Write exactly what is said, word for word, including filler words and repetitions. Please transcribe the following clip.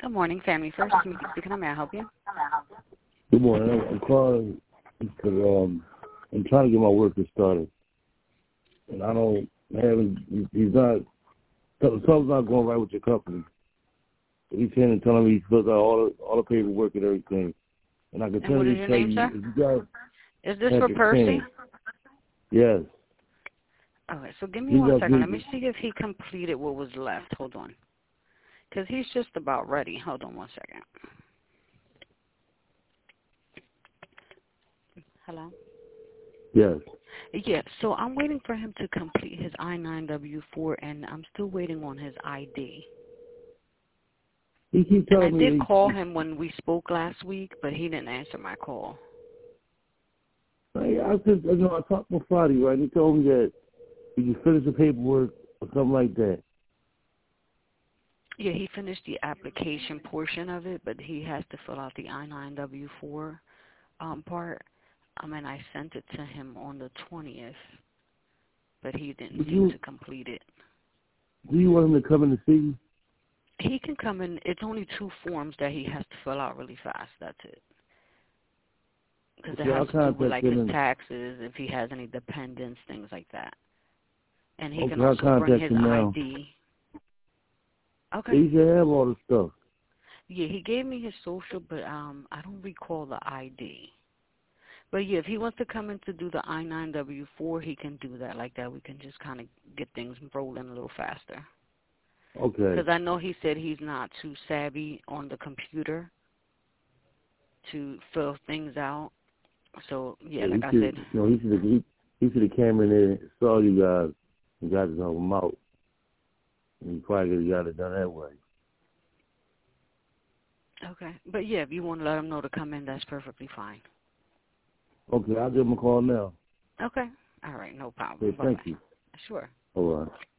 Good morning, Family First. Mickey speaking. How may I help you? Good morning. I'm, I'm calling because um, I'm trying to get my worker started, and I don't have. He's not. Something's not going right with your company. He's here and telling me he's filled out all the all the paperwork and everything, and I can And tell what you, is your tell name, you, sir? if you guys Is this have for the Percy? pen, yes. Okay, so give me You one guys second. Let need me see if he completed what was left. Hold on. Because he's just about ready. Hold on one second. Hello? Yes. Yeah, so I'm waiting for him to complete his I nine W four, and I'm still waiting on his I D. He keeps And I telling me. did He, call him when we spoke last week, but he didn't answer my call. I, I said, you know, I talked with Friday, right? He told me that he can finish the paperwork or something like that. Yeah, he finished the application portion of it, but he has to fill out the I nine W four um, part. I mean, I sent it to him on the twentieth, but he didn't But seem you, to complete it. do you want him to come in to see you? He can come in. It's only two forms that he has to fill out really fast. That's it. Because it Okay, has I'll to do with, contact like, him. his And, taxes, if he has any dependents, things like that. And he okay, can I'll also bring contact his him now. I D. Okay. He should have all the stuff. Yeah, he gave me his social, but um, I don't recall the I D. But yeah, if he wants to come in to do the I nine W four, he can do that like that. We can just kind of get things rolling a little faster. Okay. Because I know he said he's not too savvy on the computer to fill things out. So yeah, Yeah, like he I should, said. you know, he should have, he, he should have came in there and saw you guys and got to help him out. And he probably could have got it done that way. Okay. But yeah, if you want to let him know to come in, that's perfectly fine. Okay, I'll give him a call now. Okay. All right, no problem. Okay, Bye-bye. thank you. Sure. All right.